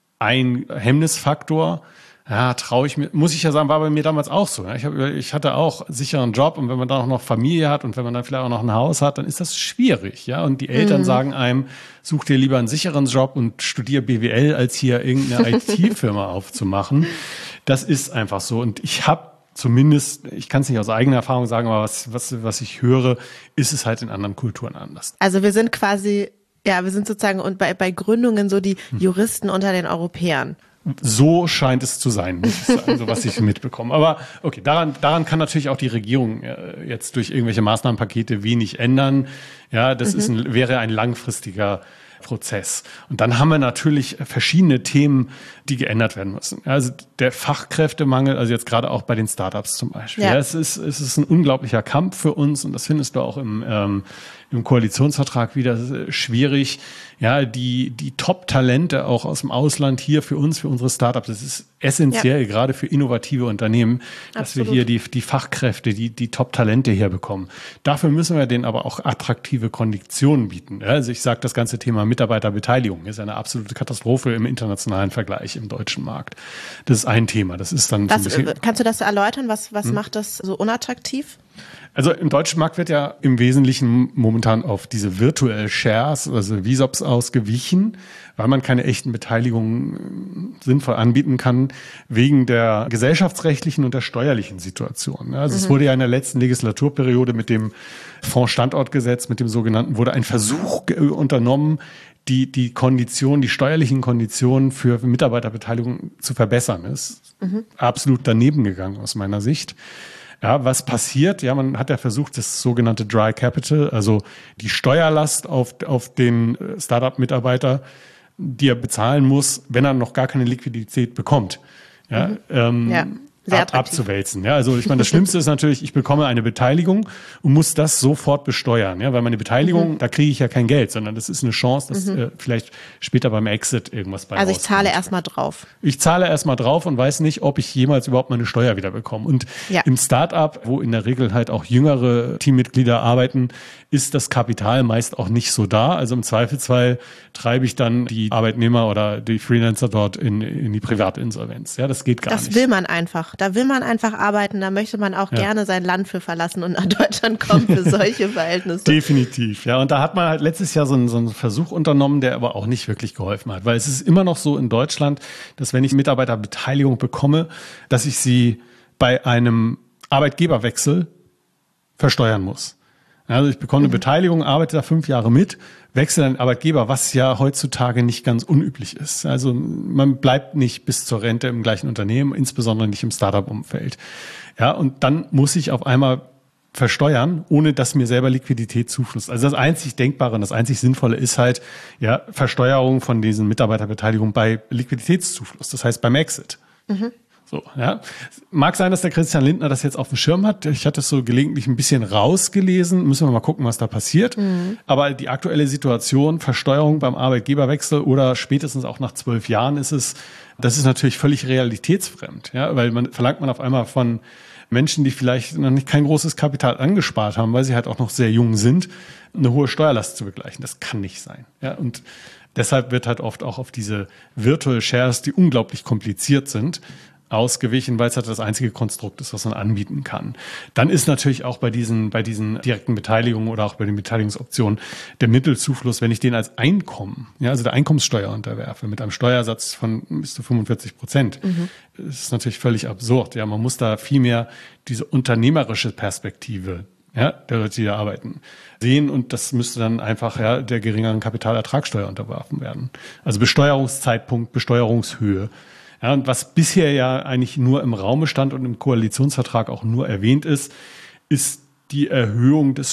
ein Hemmnisfaktor. Ja, traue ich mir, muss ich ja sagen, war bei mir damals auch so. Ich hatte auch sicheren Job, und wenn man dann auch noch Familie hat und wenn man dann vielleicht auch noch ein Haus hat, dann ist das schwierig, ja. Und die Eltern sagen einem, such dir lieber einen sicheren Job und studier BWL, als hier irgendeine IT-Firma aufzumachen. Das ist einfach so. Und ich habe zumindest, ich kann es nicht aus eigener Erfahrung sagen, aber was ich höre, ist es halt in anderen Kulturen anders. Also wir sind quasi, ja, wir sind sozusagen und bei Gründungen so die Juristen unter den Europäern. So scheint es zu sein, also was ich mitbekomme. Aber okay, daran kann natürlich auch die Regierung jetzt durch irgendwelche Maßnahmenpakete wenig ändern. Ja, das wäre ein langfristiger Prozess. Und dann haben wir natürlich verschiedene Themen, die geändert werden müssen. Also der Fachkräftemangel, also jetzt gerade auch bei den Startups zum Beispiel. Ja. Es ist ein unglaublicher Kampf für uns, und das findest du auch im Koalitionsvertrag wieder schwierig. Ja, die Top-Talente auch aus dem Ausland hier für uns, für unsere Startups. Das ist essentiell, gerade für innovative Unternehmen, dass wir hier die Fachkräfte, die Top-Talente herbekommen. Dafür müssen wir denen aber auch attraktive Konditionen bieten. Also ich sage, das ganze Thema Mitarbeiterbeteiligung ist eine absolute Katastrophe im internationalen Vergleich im deutschen Markt. Das ist ein Thema. Das ist dann so ein bisschen. Kannst du das erläutern? Was macht das so unattraktiv? Also im deutschen Markt wird ja im Wesentlichen momentan auf diese Virtual Shares, also VSOPs, ausgewichen, weil man keine echten Beteiligungen sinnvoll anbieten kann, wegen der gesellschaftsrechtlichen und der steuerlichen Situation. Also es wurde ja in der letzten Legislaturperiode mit dem Fonds-Standortgesetz, mit dem sogenannten, wurde ein Versuch unternommen, die Konditionen, die steuerlichen Konditionen für Mitarbeiterbeteiligung zu verbessern. Das ist absolut daneben gegangen aus meiner Sicht. Ja, was passiert? Ja, man hat ja versucht, das sogenannte Dry Capital, also die Steuerlast auf den Startup-Mitarbeiter, die er bezahlen muss, wenn er noch gar keine Liquidität bekommt, abzuwälzen. Ja, also ich meine, das Schlimmste ist natürlich, ich bekomme eine Beteiligung und muss das sofort besteuern, ja, weil meine Beteiligung, da kriege ich ja kein Geld, sondern das ist eine Chance, dass vielleicht später beim Exit irgendwas bei rauskommt. Also ich zahle erstmal drauf. Ich zahle erstmal drauf und weiß nicht, ob ich jemals überhaupt meine Steuer wieder bekomme. Und im Startup, wo in der Regel halt auch jüngere Teammitglieder arbeiten, ist das Kapital meist auch nicht so da. Also im Zweifelsfall treibe ich dann die Arbeitnehmer oder die Freelancer dort in die Privatinsolvenz. Ja, das geht gar nicht. Das will man einfach. Da will man einfach arbeiten. Da möchte man auch gerne sein Land für verlassen und nach Deutschland kommen für solche Verhältnisse. Definitiv. Ja, und da hat man halt letztes Jahr so einen Versuch unternommen, der aber auch nicht wirklich geholfen hat. Weil es ist immer noch so in Deutschland, dass wenn ich Mitarbeiterbeteiligung bekomme, dass ich sie bei einem Arbeitgeberwechsel versteuern muss. Also ich bekomme eine Beteiligung, arbeite da 5 Jahre mit, wechsle einen Arbeitgeber, was ja heutzutage nicht ganz unüblich ist. Also man bleibt nicht bis zur Rente im gleichen Unternehmen, insbesondere nicht im Startup-Umfeld. Ja, und dann muss ich auf einmal versteuern, ohne dass mir selber Liquidität zufließt. Also das einzig Denkbare und das einzig Sinnvolle ist halt Versteuerung von diesen Mitarbeiterbeteiligungen bei Liquiditätszufluss, das heißt beim Exit. So, ja. Mag sein, dass der Christian Lindner das jetzt auf dem Schirm hat. Ich hatte es so gelegentlich ein bisschen rausgelesen. Müssen wir mal gucken, was da passiert. Aber die aktuelle Situation, Versteuerung beim Arbeitgeberwechsel oder spätestens auch nach 12 Jahren das ist natürlich völlig realitätsfremd. Ja, weil verlangt man auf einmal von Menschen, die vielleicht noch nicht kein großes Kapital angespart haben, weil sie halt auch noch sehr jung sind, eine hohe Steuerlast zu begleichen. Das kann nicht sein. Ja, und deshalb wird halt oft auch auf diese Virtual Shares, die unglaublich kompliziert sind, ausgewichen, weil es halt das einzige Konstrukt ist, was man anbieten kann. Dann ist natürlich auch bei diesen direkten Beteiligungen oder auch bei den Beteiligungsoptionen der Mittelzufluss, wenn ich den als Einkommen, ja, also der Einkommenssteuer unterwerfe, mit einem Steuersatz von bis zu 45%, das ist natürlich völlig absurd. Ja, man muss da viel mehr diese unternehmerische Perspektive, ja, der Leute, die da arbeiten, sehen, und das müsste dann einfach der geringeren Kapitalertragssteuer unterworfen werden. Also Besteuerungszeitpunkt, Besteuerungshöhe. Ja, und was bisher ja eigentlich nur im Raume stand und im Koalitionsvertrag auch nur erwähnt ist, ist die Erhöhung des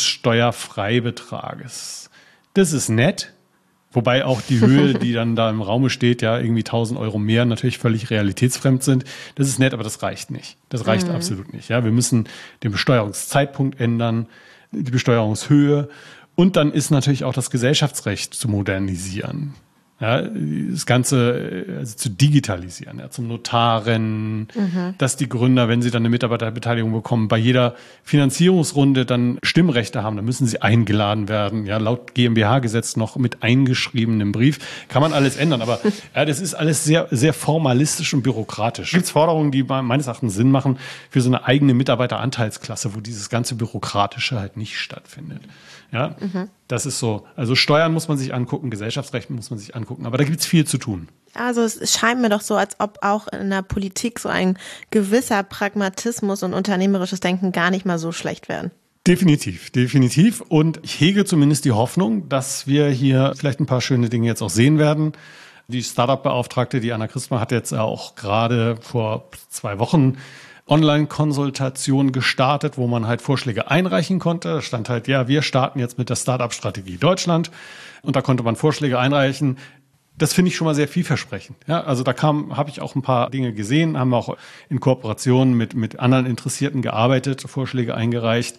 Steuerfreibetrages. Das ist nett, wobei auch die Höhe, die dann da im Raume steht, ja irgendwie 1.000 Euro mehr, natürlich völlig realitätsfremd sind. Das ist nett, aber das reicht nicht. Das reicht absolut nicht. Ja, wir müssen den Besteuerungszeitpunkt ändern, die Besteuerungshöhe, und dann ist natürlich auch das Gesellschaftsrecht zu modernisieren. Ja, das Ganze zu digitalisieren, ja, zum Notaren, dass die Gründer, wenn sie dann eine Mitarbeiterbeteiligung bekommen, bei jeder Finanzierungsrunde dann Stimmrechte haben. Dann müssen sie eingeladen werden, ja, laut GmbH-Gesetz noch mit eingeschriebenem Brief. Kann man alles ändern, aber das ist alles sehr, sehr formalistisch und bürokratisch. Gibt es Forderungen, die meines Erachtens Sinn machen für so eine eigene Mitarbeiteranteilsklasse, wo dieses ganze Bürokratische halt nicht stattfindet. Ja, das ist so. Also Steuern muss man sich angucken, Gesellschaftsrecht muss man sich angucken, aber da gibt es viel zu tun. Also es scheint mir doch so, als ob auch in der Politik so ein gewisser Pragmatismus und unternehmerisches Denken gar nicht mal so schlecht wären. Definitiv, definitiv. Und ich hege zumindest die Hoffnung, dass wir hier vielleicht ein paar schöne Dinge jetzt auch sehen werden. Die Startup-Beauftragte, die Anna Christmann, hat jetzt auch gerade vor 2 Wochen Online-Konsultation gestartet, wo man halt Vorschläge einreichen konnte. Da stand halt, ja, wir starten jetzt mit der Startup-Strategie Deutschland. Und da konnte man Vorschläge einreichen. Das finde ich schon mal sehr vielversprechend. Ja, also da habe ich auch ein paar Dinge gesehen, haben wir auch in Kooperation mit anderen Interessierten gearbeitet, Vorschläge eingereicht.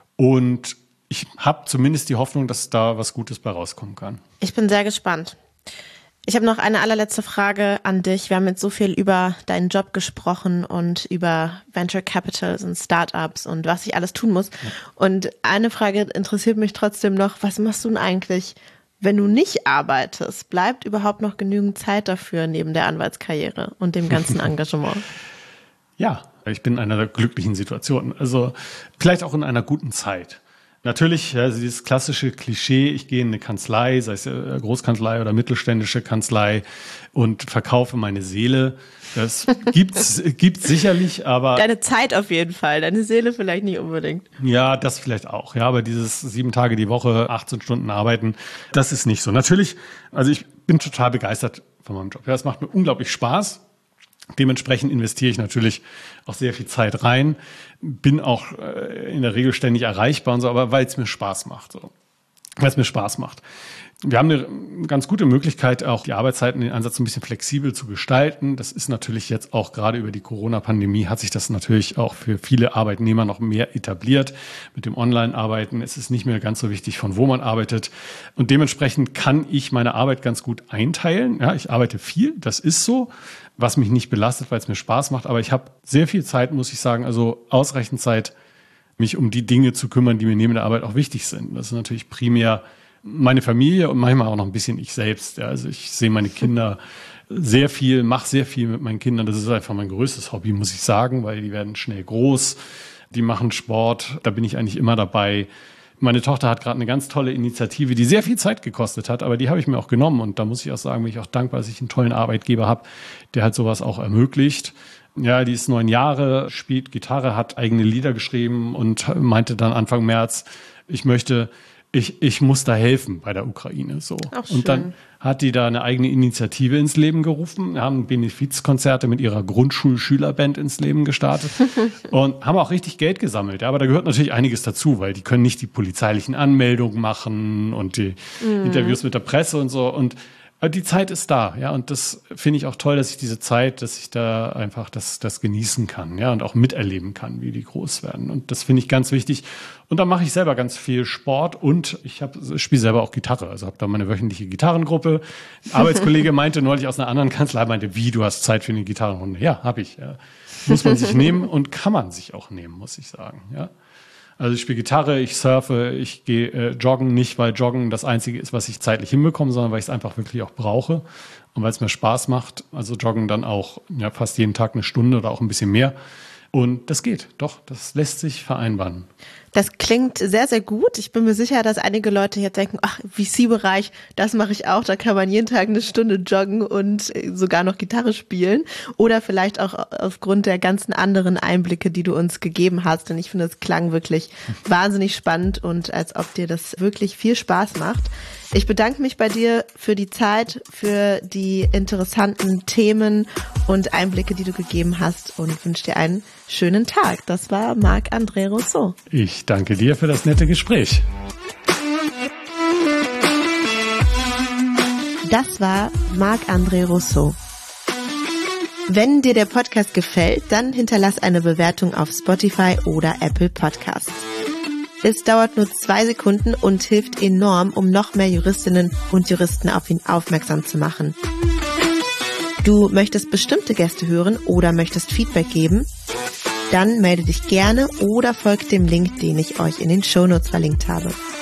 Und ich habe zumindest die Hoffnung, dass da was Gutes bei rauskommen kann. Ich bin sehr gespannt. Ich habe noch eine allerletzte Frage an dich. Wir haben jetzt so viel über deinen Job gesprochen und über Venture Capitals und Startups und was ich alles tun muss. Ja. Und eine Frage interessiert mich trotzdem noch. Was machst du denn eigentlich, wenn du nicht arbeitest? Bleibt überhaupt noch genügend Zeit dafür neben der Anwaltskarriere und dem ganzen Engagement? Ja, ich bin in einer glücklichen Situation. Also vielleicht auch in einer guten Zeit. Natürlich, also dieses klassische Klischee, ich gehe in eine Kanzlei, sei es Großkanzlei oder mittelständische Kanzlei, und verkaufe meine Seele. Das gibt's sicherlich, aber... Deine Zeit auf jeden Fall, deine Seele vielleicht nicht unbedingt. Ja, das vielleicht auch. Ja, aber dieses 7 Tage die Woche, 18 Stunden arbeiten, das ist nicht so. Natürlich, also ich bin total begeistert von meinem Job. Ja, es macht mir unglaublich Spaß. Dementsprechend investiere ich natürlich auch sehr viel Zeit rein, bin auch in der Regel ständig erreichbar und so, aber weil es mir Spaß macht. Wir haben eine ganz gute Möglichkeit, auch die Arbeitszeiten, den Einsatz ein bisschen flexibel zu gestalten. Das ist natürlich jetzt auch gerade über die Corona-Pandemie hat sich das natürlich auch für viele Arbeitnehmer noch mehr etabliert. Mit dem Online-Arbeiten ist es nicht mehr ganz so wichtig, von wo man arbeitet. Und dementsprechend kann ich meine Arbeit ganz gut einteilen. Ja, ich arbeite viel, das ist so, was mich nicht belastet, weil es mir Spaß macht. Aber ich habe sehr viel Zeit, muss ich sagen, also ausreichend Zeit, mich um die Dinge zu kümmern, die mir neben der Arbeit auch wichtig sind. Das ist natürlich primär meine Familie und manchmal auch noch ein bisschen ich selbst. Ja, also ich sehe meine Kinder sehr viel, mache sehr viel mit meinen Kindern. Das ist einfach mein größtes Hobby, muss ich sagen, weil die werden schnell groß, die machen Sport, da bin ich eigentlich immer dabei. Meine Tochter hat gerade eine ganz tolle Initiative, die sehr viel Zeit gekostet hat, aber die habe ich mir auch genommen. Und da muss ich auch sagen, bin ich auch dankbar, dass ich einen tollen Arbeitgeber habe, der halt sowas auch ermöglicht. Ja, die ist 9 Jahre, spielt Gitarre, hat eigene Lieder geschrieben und meinte dann Anfang März, ich muss da helfen bei der Ukraine. So. Und dann hat die da eine eigene Initiative ins Leben gerufen, haben Benefizkonzerte mit ihrer Grundschulschülerband ins Leben gestartet und haben auch richtig Geld gesammelt. Ja, aber da gehört natürlich einiges dazu, weil die können nicht die polizeilichen Anmeldungen machen und die Interviews mit der Presse und so. Und die Zeit ist da, ja, und das finde ich auch toll, dass ich diese Zeit, dass ich da einfach das genießen kann, ja, und auch miterleben kann, wie die groß werden. Und das finde ich ganz wichtig. Und dann mache ich selber ganz viel Sport und ich spiele selber auch Gitarre. Also habe da meine wöchentliche Gitarrengruppe. Ein Arbeitskollege meinte neulich aus einer anderen Kanzlei, wie, du hast Zeit für eine Gitarrenrunde? Ja, habe ich. Ja. Muss man sich nehmen und kann man sich auch nehmen, muss ich sagen, ja. Also ich spiele Gitarre, ich surfe, ich gehe joggen, nicht weil Joggen das Einzige ist, was ich zeitlich hinbekomme, sondern weil ich es einfach wirklich auch brauche und weil es mir Spaß macht. Also joggen dann auch fast jeden Tag 1 Stunde oder auch ein bisschen mehr. Und das geht, doch, das lässt sich vereinbaren. Das klingt sehr, sehr gut. Ich bin mir sicher, dass einige Leute jetzt denken, ach, VC-Bereich, das mache ich auch. Da kann man jeden Tag 1 Stunde joggen und sogar noch Gitarre spielen. Oder vielleicht auch aufgrund der ganzen anderen Einblicke, die du uns gegeben hast. Denn ich finde, es klang wirklich wahnsinnig spannend und als ob dir das wirklich viel Spaß macht. Ich bedanke mich bei dir für die Zeit, für die interessanten Themen und Einblicke, die du gegeben hast und wünsche dir einen schönen Tag. Das war Marc-André Rousseau. Ich danke dir für das nette Gespräch. Das war Marc-André Rousseau. Wenn dir der Podcast gefällt, dann hinterlass eine Bewertung auf Spotify oder Apple Podcasts. Es dauert nur 2 Sekunden und hilft enorm, um noch mehr Juristinnen und Juristen auf ihn aufmerksam zu machen. Du möchtest bestimmte Gäste hören oder möchtest Feedback geben? Dann melde dich gerne oder folgt dem Link, den ich euch in den Shownotes verlinkt habe.